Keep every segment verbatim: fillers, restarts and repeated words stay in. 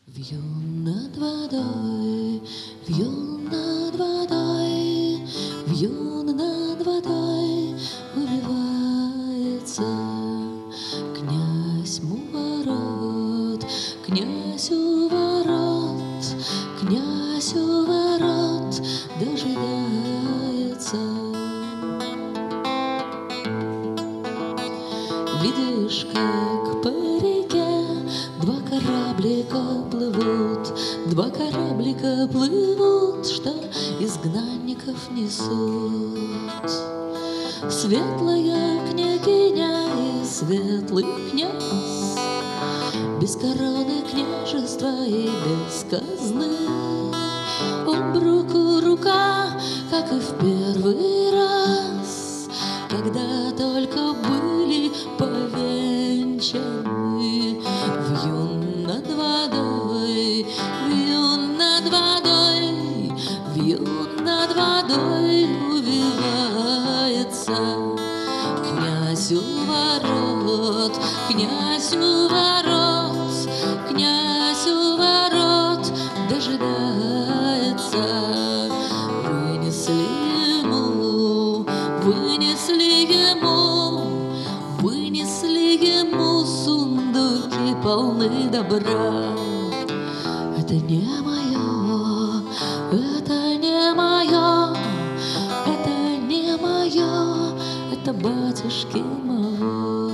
Вью над водой, вью над водой, вью над водой, увивается князь у ворот, князь у ворот, князь у ворот дожидается. Видишь, как по реке два кораблика плывут, два кораблика плывут, что изгнанников несут. Светлая княгиня и светлый князь, без короны княжества и без казны. Об руку рука, как и в первый раз, когда только были повенчаны. Вью над водой, вью над водой, вью над водой, увивается князь у ворот, князь у ворот, князь у ворот дожидается. Вынесли ему, вынесли ему, вынесли ему сундуки полны добра. Это не мое, это не мое, это не мое, это батюшки моего.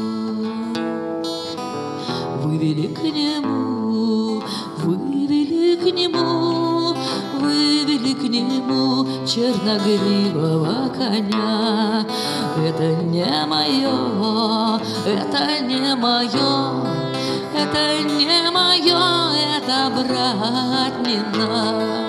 Вывели к нему, вывели к нему, вывели к нему черногривого коня. Это не мое, это не мое, это не мое, это братнина.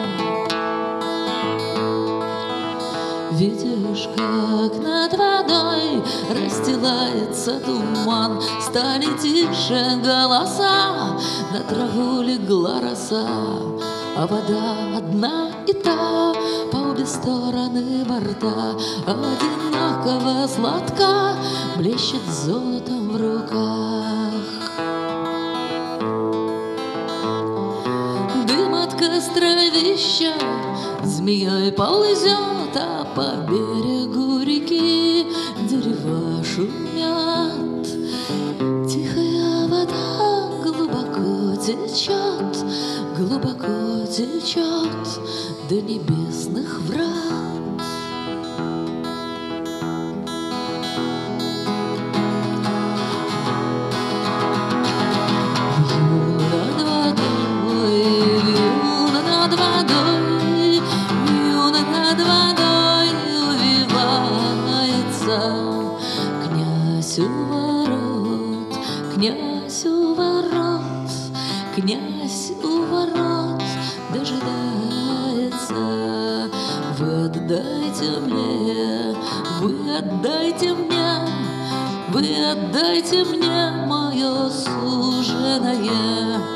Видишь, как над водой расстилается туман, стали тише голоса, на траву легла роса, а вода одна и та, по обе стороны борта, одинаково сладка, блещет золотом в руках. Дым от костровища змеей ползет, а по берегу реки дерева шумят. Тихая вода глубоко течет, глубоко течет до небесных врат. Вью над водой, вью над водой, вью над водой, увивается князь у ворот, князь у ворот, князь у ворот дожидается. Вы отдайте мне, вы отдайте мне, вы отдайте мне мое суженое.